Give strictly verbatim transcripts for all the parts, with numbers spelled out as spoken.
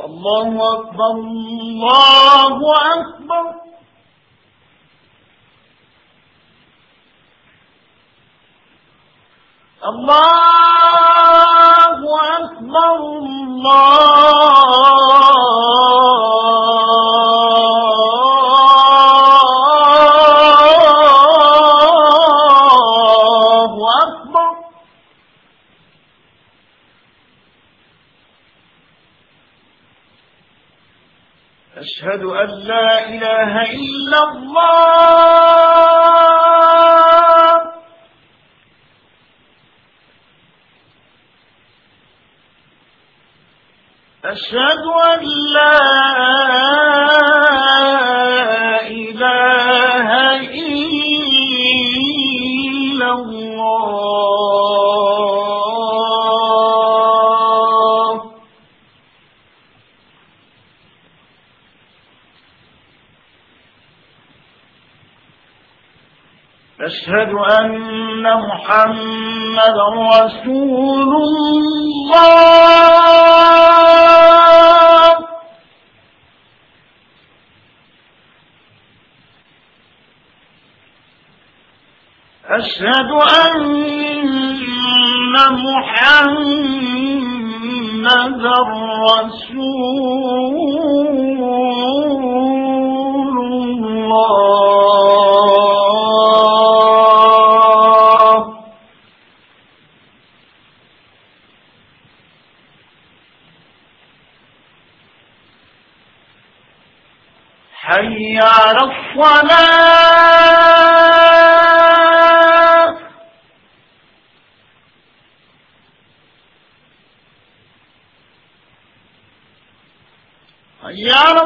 الله أكبر الله أكبر. الله أكبر الله أكبر. أشهد أن لا إله إلا الله. أشهد أن لا إله إلا الله. أشهد أن محمدا رسول الله. أشهد أن محمدا رسول الله. حي على الصلاة. حي على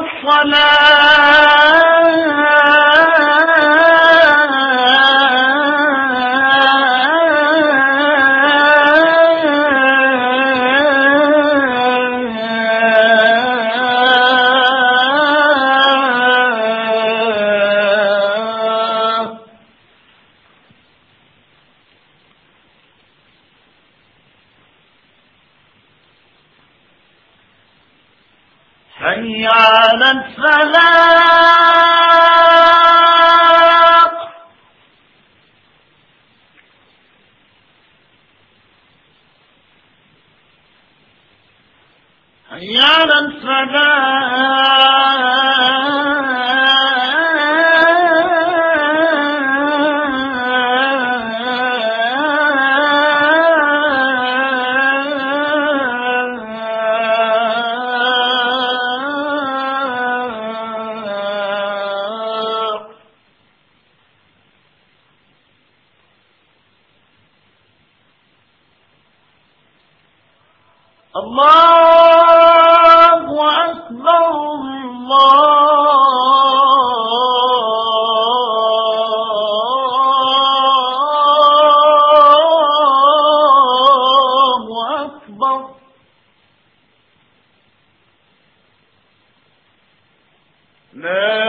حي على الفلاح. حي على الله أكبر الله أكبر. لا